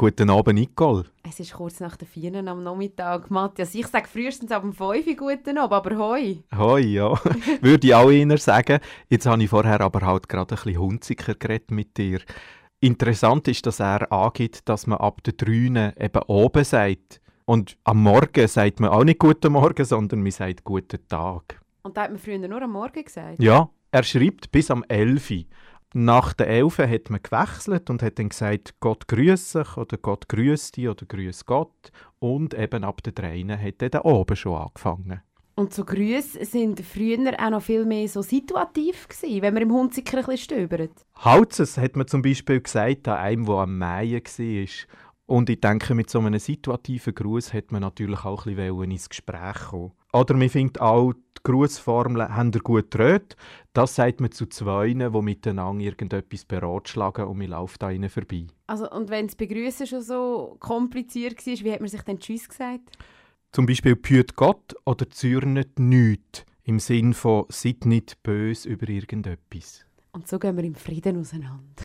Guten Abend, Nicole. Es ist kurz nach der 4 am Nachmittag. Matthias, ich sage frühestens ab dem 5 guten Abend, aber hoi. Hoi, ja. Würde ich auch eher sagen. Jetzt habe ich vorher aber halt gerade ein bisschen hunziger geredet mit dir. Interessant ist, dass er angibt, dass man ab der 3 eben oben sagt. Und am Morgen sagt man auch nicht Guten Morgen, sondern man sagt Guten Tag. Und da hat man früher nur am Morgen gesagt? Ja, er schreibt bis am 11. Nach der 11 hat man gewechselt und hat dann gesagt, Gott grüß dich oder Gott grüß dich oder grüß Gott. Und eben ab der 3 hat dann oben schon angefangen. Und so Grüße sind früher auch noch viel mehr so situativ gewesen, wenn man im Hunziker ein bisschen stöbert. Halzes hat man zum Beispiel gesagt an einem, der am Mähen war. Und ich denke, mit so einem situativen Gruß hat man natürlich auch ein bisschen ins Gespräch kommen. Oder man findet auch, die Grußformel «Habt ihr gut geredet?» Das sagt man zu zwei, die miteinander irgendetwas beratschlagen und man läuft da ihnen vorbei. Also, und wenn das Begrüßen schon so kompliziert war, wie hat man sich dann Tschüss gesagt? Zum Beispiel «Bhüt Gott» oder «Zürnet nüt» im Sinn von «Seid nicht böse über irgendetwas». Und so gehen wir im Frieden auseinander.